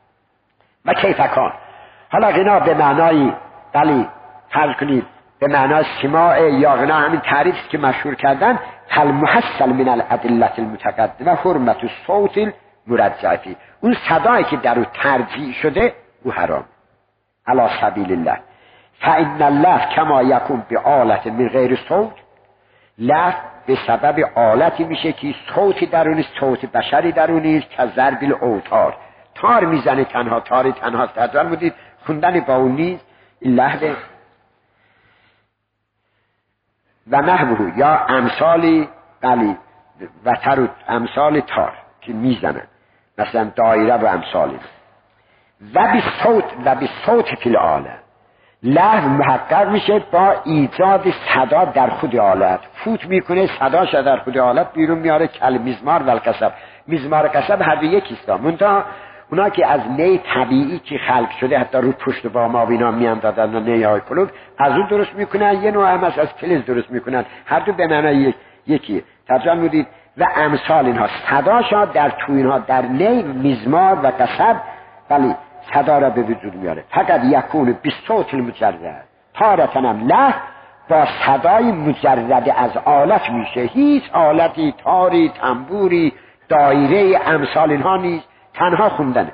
و کیف کان، حالا غنا به معنای ولی فرض کنید به معنای سماع یا غنا همین تعریفی که مشهور کردن المحصل من الادله المتقدمه حرمت الصوت المرجع فی، اون صدایی که در او ترجیح شده او حرام علی سبیل الله. فإن اللفظ کما یکون به آلت من غیر صوت، لفظ به سبب آلتی میشه که صوتی درونیست، صوت بشری درونیست، که ضرب الاوتار، تار میزنه تنها، تاری تنها تدوان بودید خوندن با اون نیست این لحظه. و نحوه یا امثالی بلی و تر امثال تار که میزنن مثلا دایره و امثالی. و بی صوت و بی صوت فی الآلت، لحظ محقق میشه با ایجاد صدا در خود آلت، فوت میکنه صداش در خود آلت بیرون میاره. کل میزمار و القصب، میزمار قصب هر دو یکیست، منتها اونا که از نی طبیعی که خلق شده حتی رو پشت بام آبینا میاندازن و نی های کلوب از اون درست میکنن، یه نوع هم از فلز درست میکنن، هر دو به معنی یک یکی. ترجمه بودید و امثال اینها صداشا در تو اینها در نی میزمار و قصب ولی صدا را به وجود میاره. فقط یکون بی صوت المجرد، تارتنم له با صدای مجرد از آلت میشه، هیچ آلتی تاری تنبوری دایره امثال اینها نیست، تنها خوندنه.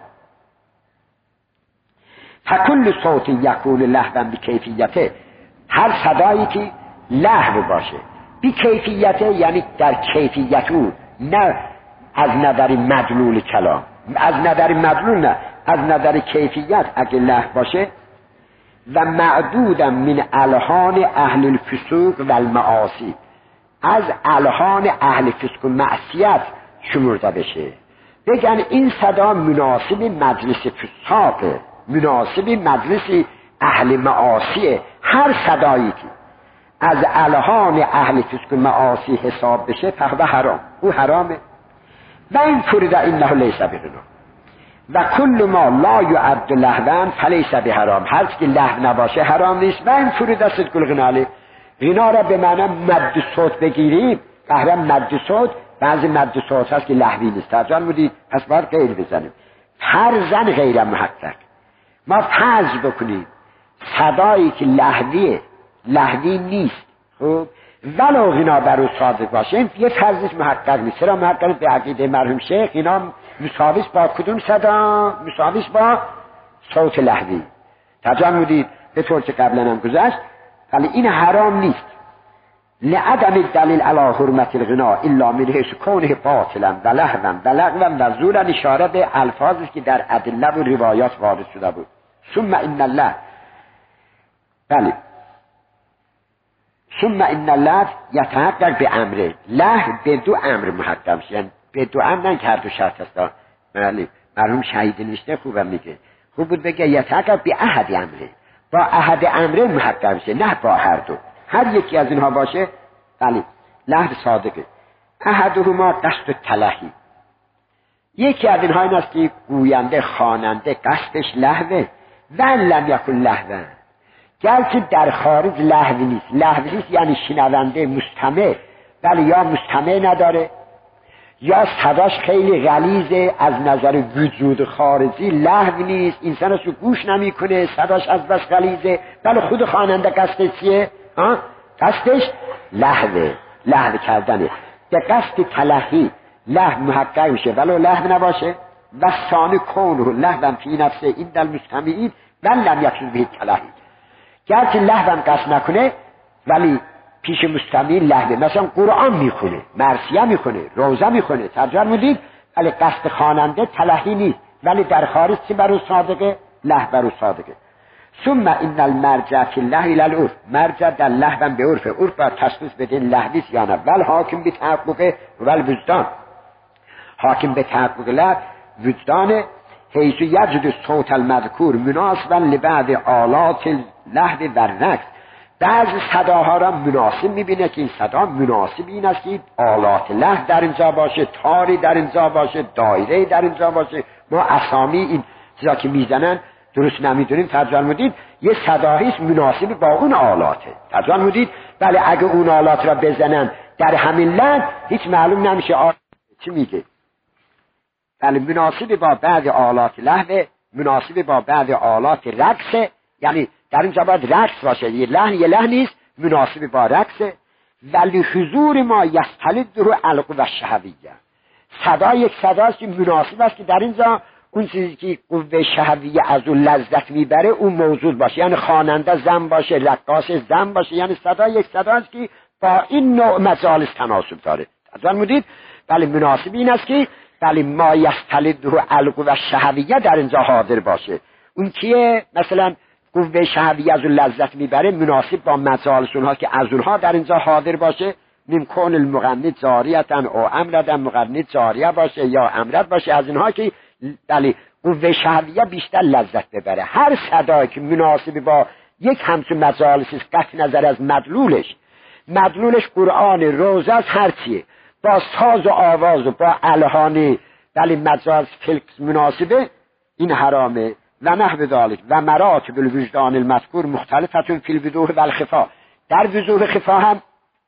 فکل صوت یکون لهوا بی کیفیته، هر صدایی که لهو باشه بی کیفیته یعنی در کیفیت او، نه از نظر مدلول کلام، از نظر مدلول نه، از نظر کیفیت اگه لهو باشه. و معدودم من الحان اهل الفسوق و المعاصی، از الحان اهل فسق و معصیت شمرده بشه. بگن این صدا مناسب مجلس فساقه، مناسب مجلس اهل معاصیه. هر صدایی که از الحان اهل فسق و معاصی حساب بشه فهو حرام، او حرامه. و این فرد انه لیس بغنا، و کل ما لا یعد لهوا فلیس بحرام، هر چیزی که لهو نباشه حرام نیست. و این فرد صدق الغنا، غنا را به معنی مد صوت بگیریم، قهرم مد صوت، بعضی مد صوت هست که لهوی نیست. ترجمه بودی پس باید غیر بزنیم، فرضاً غیر محقق. ما فرض بکنیم صدایی که لهویه لهوی نیست، خب ولو غنا بر او صادق باشه. این یه فرضش محقق نیست. چرا محقق؟ به عقیده مرحوم شیخ اینا مساویش با کدوم صدا؟ مساویش با صوت لحظی. ترجمه بودید به طور که قبلا هم گذشت. ولی این حرام نیست. لعدم دلیل علی حرمت الغنا الا من حیث کونه باطلا و لهوا و لغوا و زورا، اشاره به الفاظی که در ادله و روایات وارد شده بود. ثم ان الله بله ثم ان الله یتحقق به امره. له به دو امر محقق میشه، یعنی به دو امر، نه که هر دو شرط هست. بله مرحوم شهید نوشته خوبم میگه، خوب بود بگه یتحقق به احد امره، با احد امره محقق میشه، نه با هر دو. هر یکی از اینها باشه بله لحظ صادقه. احدهما قصد تلهی، یکی از اینها این است که گوینده خواننده قصدش لهوه و لم یکن لهوه، گرچه در خارج لهو نیست. لهو نیست یعنی شنونده مستمع ولی یا مستمع نداره یا صداش خیلی غلیظه، از نظر وجود خارجی لهو نیست، انسانش رو گوش نمیکنه، صداش از بس غلیظه، ولی خود خواننده قصدش چیه؟ ها؟ قصدش لهوه، لهو کردنه. به قصد تلهی لهو محقق میشه ولو لهو نباشه. و ثانی کونه لهو فی نفسه این دل مستمعین و لم یکن به تلهی، گرچه لهو هم قصد نکنه ولی پیش مستمعین لهوه. مثلا قرآن میخونه، مرثیه میخونه، روزه میخونه، ترجمه میدید، ولی قصد خواننده تلهی نیست، ولی در خارج چی برو صادقه؟ لهو برو صادقه. ثم ان المرجع فی الله الی العرف، مرجع در لهو به عرف، عرف بر تشخیص بده لهویست یا نه. ول حاکم به تحقق ول وجدان، حاکم به تحقق لهو وجدان، حیث یجد صوت المذکور مناسبا لبعض آلات لهو و رقص. بعضی صداها را مناسب میبینه که این صدا مناسب این است که آلات لهو در اینجا باشه، تاری در اینجا باشه، دایره در اینجا باشه. ما اسامی این چیزا که میزنن درست نمیدونیم، ترجمه مدید یه صداییست مناسب با اون آلاته، ترجمه مدید. ولی اگه اون آلات را بزنن در همین لحظه هیچ معلوم نمیشه آلات چی میگه. ولی مناسب با بعض آلات لهو، مناسب با بعض آلات رقص، یعنی در اینجا باید رقص باشه، یه لحن یه لحن نیست، مناسب با رقص. ولی حضور ما یستلد رو علق و شهویه، صدا یک صداست که مناسب است که در اینجا اون چیزی که قوه شهویه از اون لذت میبره اون موجود باشه، یعنی خواننده زن باشه، رقاص زن باشه، یعنی صدا یک صداست که با این نوع مجالس تناسب داره. از مدید ولی مناسب این است که ولی ما یستلد رو علق و شهویه در اینجا حاضر باشه. اون کیه؟ مثلا قوه شهویه از اون لذت میبره، مناسب با مجالس اونها که از اونها در اینجا حاضر باشه. ممکن المغنی جاریتن او امردن، مغنی جاریه باشه یا امرد باشه، از اینها که بله قوه شهویه بیشتر لذت ببره. هر صدایی که مناسب با یک همچون مجالسی قطع نظر از مدلولش، مدلولش قرآن، روزه از هر چیه، با ساز و آواز و با الهانی بله مجالس فلکس مناسبه، این حرامه. و نحو ذالک و مراتب الوجدان المذکور مختلفتون فی الوضوح و الخفا، در وضوح خفا هم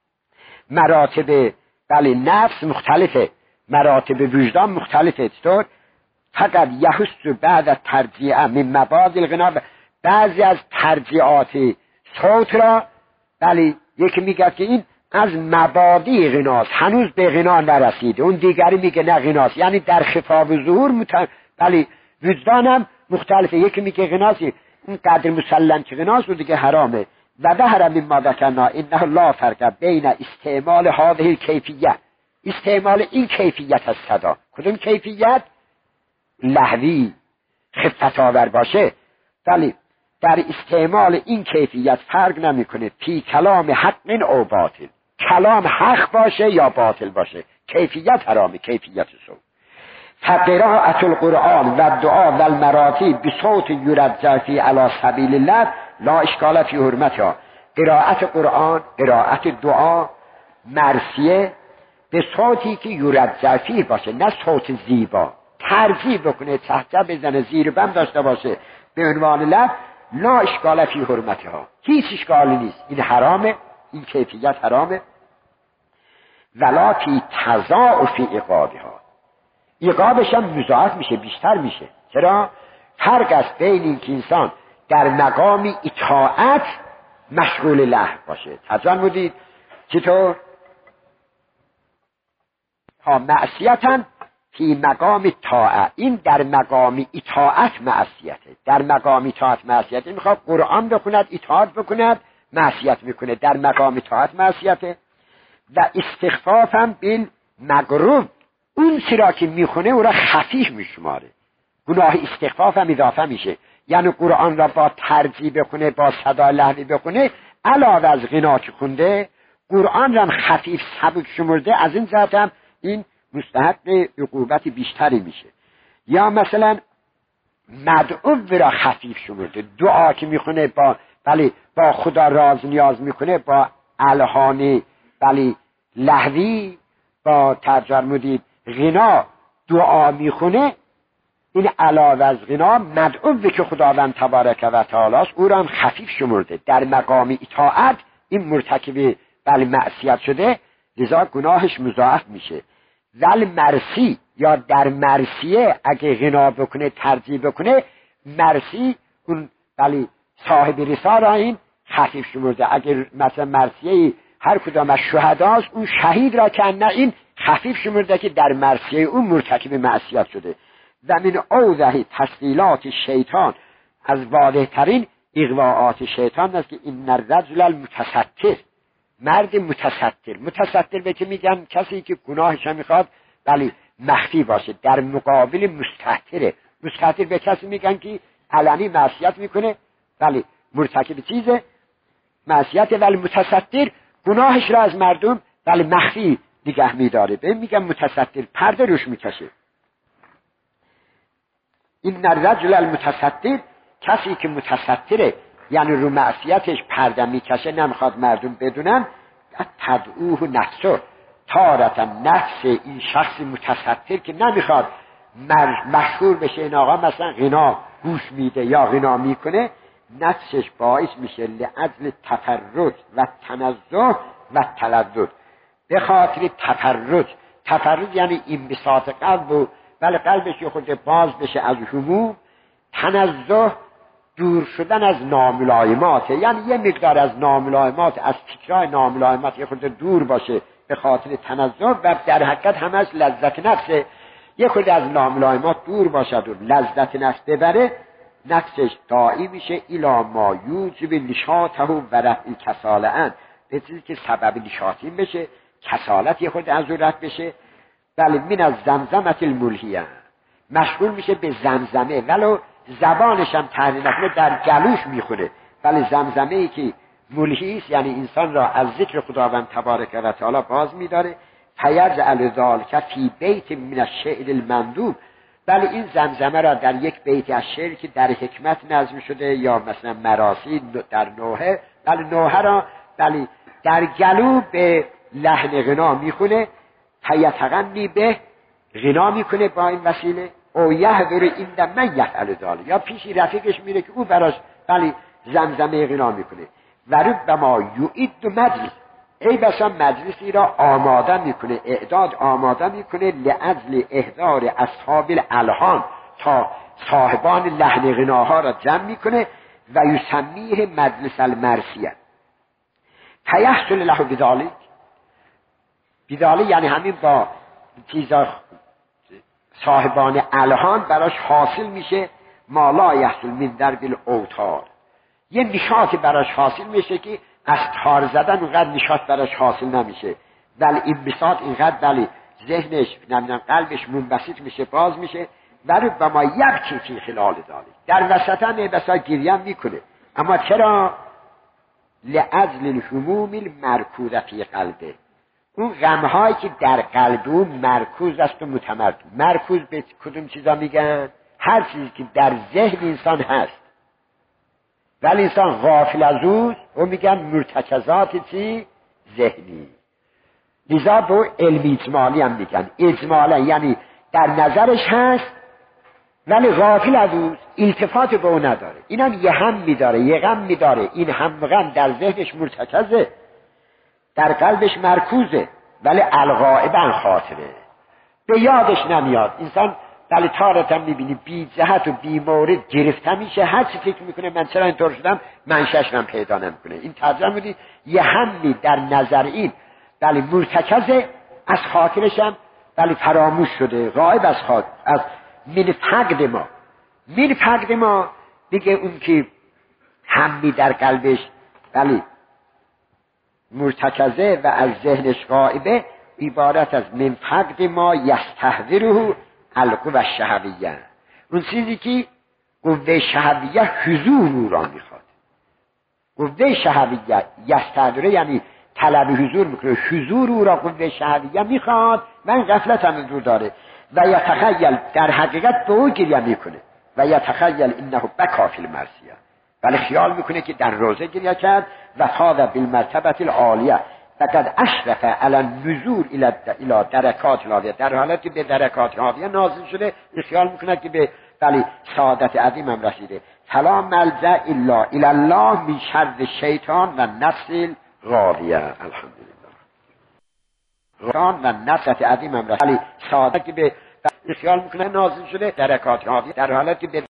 مراتب بله نفس مختلفه، مراتب وجدان مختلفه. چطور؟ فقط یحس بعد ترجیع من مباد الغنا، بعضی از ترجیعات صوت را بله یکی میگه که این از مبادی غناست، هنوز به غنا نرسیده، اون دیگری میگه نه غناست، یعنی در خفا و ظهور مت... بله وجدان هم مختلفه، یکی میگه غناست این قدر مسلم که غناست و دیگه حرامه. و ظهر مما ذکرنا انه لا فرق بین استعمال هذه الکیفیه، استعمال این کیفیت از صدا، کدوم کیفیت؟ لهوی خفت آور باشه، ولی در استعمال این کیفیت فرق نمیکنه فی کلام حق او باطل، کلام حق باشه یا باطل باشه، کیفیت حرامه، کیفیت صوت. فقراءة القرآن و دعا و المراتی بصوت یرجع فی علی سبیل الله لا اشکال فی حرمتها. قرائت قرآن، قرائت دعا، مرثیه به صوتی که یرجع فی باشه، نه صوت زیبا، ترجیح بکنه، تحجه بزنه، زیر بم داشته باشه به عنوان لب، لا اشکال فی حرمتها، هیچ اشکالی نیست، این حرامه، این کیفیت حرامه. ولا فی تضاعف عقابها، عقابش هم مضاعف میشه، بیشتر میشه. چرا؟ فرق است بین این که انسان در مقام اطاعت مشغول لهو باشه، ترجمه بودید چطور؟ ها معصیتن فی مقام طاعت، این در مقام اطاعت معصیته. در مقام اطاعت معصیته، میخواد قرآن بخوند اطاعت بکند معصیت میکنه، در مقام اطاعت معصیته. و استخفافم بالمغروب، اون چرا که میخونه او را خفیف میشماره. گناه استخفاف هم اضافه میشه، یعنی قرآن را با ترجیع بخونه، با صدا لحنی بخونه، علاوه از غنا که خونده قرآن را خفیف سبک شمرده، از این جهت هم این مستحق عقوبت بیشتری میشه. یا مثلا مدعو را خفیف شمرده، دعا که میخونه با بله با خدا راز نیاز میکنه، با الهان بله لحوی، با تجرمدی غنا دعا میخونه، این علاوه از غنا مدعوه که خداوند تبارک و تعالی است، او را هم خفیف شمرده. در مقام اطاعت این مرتکب بله معصیت شده، لذا گناهش مضاعف میشه. ول مرسی، یا در مرسیه اگه غنا بکنه ترجیح بکنه، مرسی اون بله صاحب رسا را این خفیف شمرده. اگر مثلا مرسیه هر کدام از شهداست، اون شهید را که نه این خفیف شمرده که در مرسیه اون مرتکب معصیت شده. و من اوضح تسلیلات شیطان، از واضح ترین اغواءات شیطان است که این الرجل المتستر، مرد متستر. متستر به که میگن کسی که گناهش هم میخواد بله مخفی باشه، در مقابل مستهتره. مستهتر به کسی میگن که علنی معصیت میکنه، بله مرتکب چیزه معصیت، ولی متستر گناهش را از مردم بله مخفی نگه میداره، به میگن متستر، پرده روش میکشه. این الرجل المتستر، کسی که متستره یعنی رو معصیتش پرده میکشه، نمیخواد مردم بدونن. تدعوه نفسه، تارتا نفس این شخص متستر که نمیخواد مشهور بشه این آقا مثلا غنا گوش میده یا غنا میکنه، نفسش باعث میشه لعجل تفرج و تنزه و تلذذ، به خاطر تفرج. تفرج یعنی انبساط قلب و بله قلبش یه خود باز بشه از هموم. تنزه دور شدن از ناملایمات، یعنی یه مقدار از ناملایمات، از تکرار ناملایمات یه خود دور باشه به خاطر تنزه، و در حقیقت هم از لذت نفسه، یه خود از ناملایمات دور باشد و لذت نفس ببره، نفسش داعی میشه الی ما یوجب نشاطه و رفع کساله‌اند، به چیزی که سبب نشاطی بشه، کسالت یه خود از رفع بشه. بله من از زمزمت الملهیه، مشغول میشه به زمزمه، ولو زبانش هم تحریف نکنه در گلوش میخونه، ولی زمزمه ای که ملهی است یعنی انسان را از ذکر خداوند تبارک و تعالی باز میداره. فیجعل ذلک فی بیت من الشعر المندوب، بله این زمزمه را در یک بیت از شعر که در حکمت نظم شده، یا مثلا مراسی در نوحه، بله نوحه را بله در گلو به لحن غنا میخونه، فیتغنی به غنا میکنه با این وسیله. او یحضر این من یفعل ذلک، یا پیشی رفیقش میره که او براش بله زمزمه غنا میکنه. و ربما یعید مجلس، ای بسا مجلسی را آماده میکنه، اعداد آماده میکنه لعجل احضار اصحاب الالحان، تا صاحبان لحن غناها را جمع میکنه. و یسمیه مجلس المرسیه فیحصل له بذلک، بذلک یعنی همین با چیزا صاحبان الحان براش حاصل میشه ما لا یحصل من درب الاوتار، یه نشاط براش حاصل میشه که از تار زدن اونقدر نشاط براش حاصل نمیشه، ولی این بساط اینقدر بلی ذهنش نمیدونم قلبش منبسط میشه، باز میشه. ولی با ما یبکی فی خلال داره، در وسط هم بسا گریم میکنه، اما چرا؟ لعجل الهموم المرکوزه فی قلبه، اون غمهایی که در قلب اون مرکوز است و متمرکز. مرکوز به کدوم چیزا میگن؟ هر چیزی که در ذهن انسان هست ولی انسان غافل از اوست، و میگن مرتکزات چی؟ ذهنی. لذا به علم اجمالی هم میگن، اجمالا یعنی در نظرش هست ولی غافل از اوست، التفات به او نداره. این هم یه هم میداره، یه غم میداره، این هم غم در ذهنش مرتکزه، در قلبش مرکوزه، ولی الغائب عن خاطره، به یادش نمیاد. انسان بله تارت هم میبینی بی جهت و بی مورد گرفته میشه، هر چی فکر میکنه من چرا اینطور شدم، منشأش هم پیدا نمیکنه. این ترجمه بودی یه همی در نظر این بله مرتکزه، از خاطرش هم بله فراموش شده، غایب از خاطر، از من فقد ما. من فقد ما میگه اون که همی در قلبش بله مرتکزه و از ذهنش غایبه، عبارت از من فقد ما یستحضره القوه الشهویه، اون چیزی که قوه شهویه حضور او را میخواد. قوه شهویه یستحضره یعنی طلب حضور میکنه، حضور او را قوه شهویه میخواد و این غفلت هم حضور داره و یتخیل در حقیقت به او گریه میکنه و یتخیل انه بکا فی المرثیه، ولی خیال میکنه که در روزه گریه کرد و فاض بالمرتبه العالیه فقد اشرف علی النزول الى درکات العالیه، در حالتی به درکات العالیه نازل شده، خیال میکنه که به ولی سعادت عظیم هم رسیده. فلا ملجأ الا الی الله من شر شیطان و نفس الغاویه. الحمدلله شیطان و نفس عظیم هم رسیده، ولی سعادت که به خیال میکنه نازل شده درکات العالیه، در حالتی به